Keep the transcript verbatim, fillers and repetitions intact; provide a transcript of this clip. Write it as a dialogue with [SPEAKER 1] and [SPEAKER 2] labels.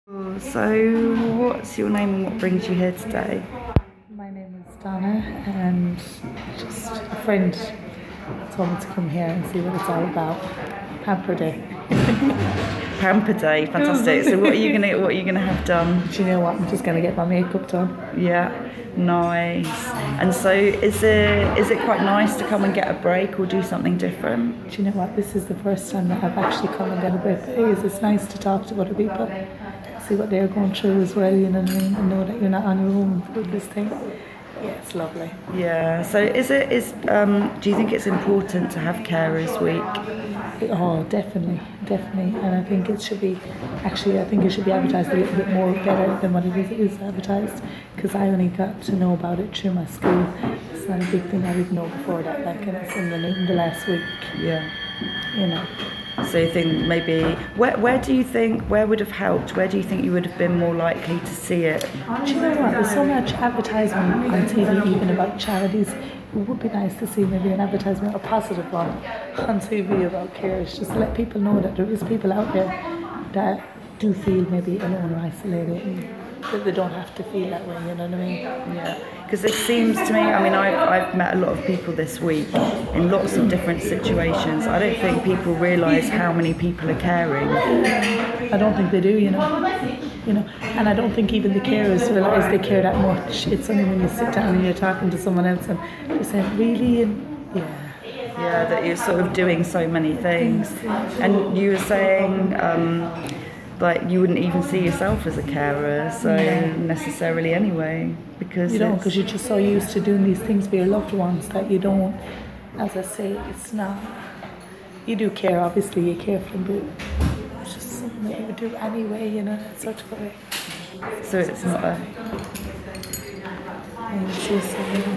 [SPEAKER 1] So, what's your name and what brings you here today?
[SPEAKER 2] My name is Donna, and just a friend told me to come here and see what it's all about. Pamper Day.
[SPEAKER 1] Pamper Day, fantastic. So, what are you gonna what are you gonna have done?
[SPEAKER 2] Do you know what? I'm just gonna get my makeup done.
[SPEAKER 1] Yeah, nice. And so, is it is it quite nice to come and get a break or do something different?
[SPEAKER 2] Do you know what? This is the first time that I've actually come and got a break. Because it's nice to talk to other people, see what they're going through as well, you know what I mean, and know that you're not on your own with this thing. Yeah, it's lovely.
[SPEAKER 1] Yeah. So, is it is um? Do you think it's important to have Carers Week?
[SPEAKER 2] Oh, definitely, definitely, and I think it should be. Actually, I think it should be advertised a little bit more better than what it is, it is advertised. Because I only got to know about it through my school. It's not a big thing I didn't know before that. Like, and it's in the in the last week.
[SPEAKER 1] Yeah.
[SPEAKER 2] You know.
[SPEAKER 1] So you think maybe where where do you think where would have helped? Where do you think you would have been more likely to see it?
[SPEAKER 2] Do you know what? There's so much advertisement on T V even about charities. It would be nice to see maybe an advertisement, a positive one, on T V about carers, just to let people know that there is people out there that do feel maybe alone or isolated, and that they don't have to feel that way. You know what I mean?
[SPEAKER 1] Yeah. Because it seems to me, I mean, I've, I've met a lot of people this week in lots of different situations. I don't think people realise how many people are caring.
[SPEAKER 2] I don't think they do, you know. You know, and I don't think even the carers realise they care that much. It's only when you sit down and you're talking to someone else and you're saying, really? And yeah.
[SPEAKER 1] Yeah, that you're sort of doing so many things. And you were saying, um, like, you wouldn't even see yourself as a carer, so
[SPEAKER 2] Yeah.
[SPEAKER 1] necessarily anyway. Because
[SPEAKER 2] You don't,
[SPEAKER 1] it's-
[SPEAKER 2] because you're just so used to doing these things for your loved ones that you don't, as I say, it's not, you do care, obviously, you care for them, but it's just something that you would do anyway, you know, that's such a way.
[SPEAKER 1] So it's not a...
[SPEAKER 2] And it's just, uh,